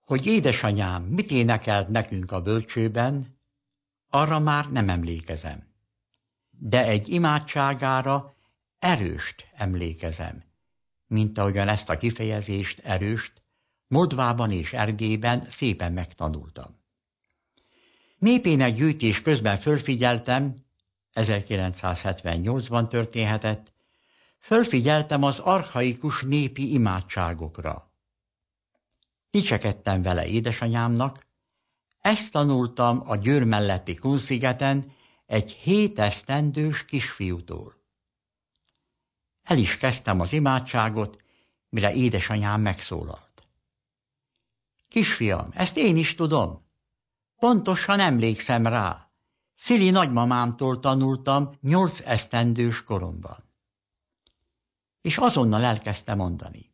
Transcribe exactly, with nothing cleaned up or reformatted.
Hogy édesanyám mit énekelt nekünk a bölcsőben, arra már nem emlékezem. De egy imádságára erőst emlékezem, mint ahogyan ezt a kifejezést, erőst, Modvában és Erdélyben szépen megtanultam. Népének gyűjtés közben fölfigyeltem, ezerkilencszázhetvennyolcban történhetett, fölfigyeltem az archaikus népi imádságokra. Dicsekedtem vele édesanyámnak, ezt tanultam a Győr melletti Kunszigeten egy hét esztendős kisfiútól. El is kezdtem az imádságot, mire édesanyám megszólalt. Kisfiam, ezt én is tudom. Pontosan emlékszem rá. Szili nagymamámtól tanultam nyolc esztendős koromban. És azonnal elkezdte mondani.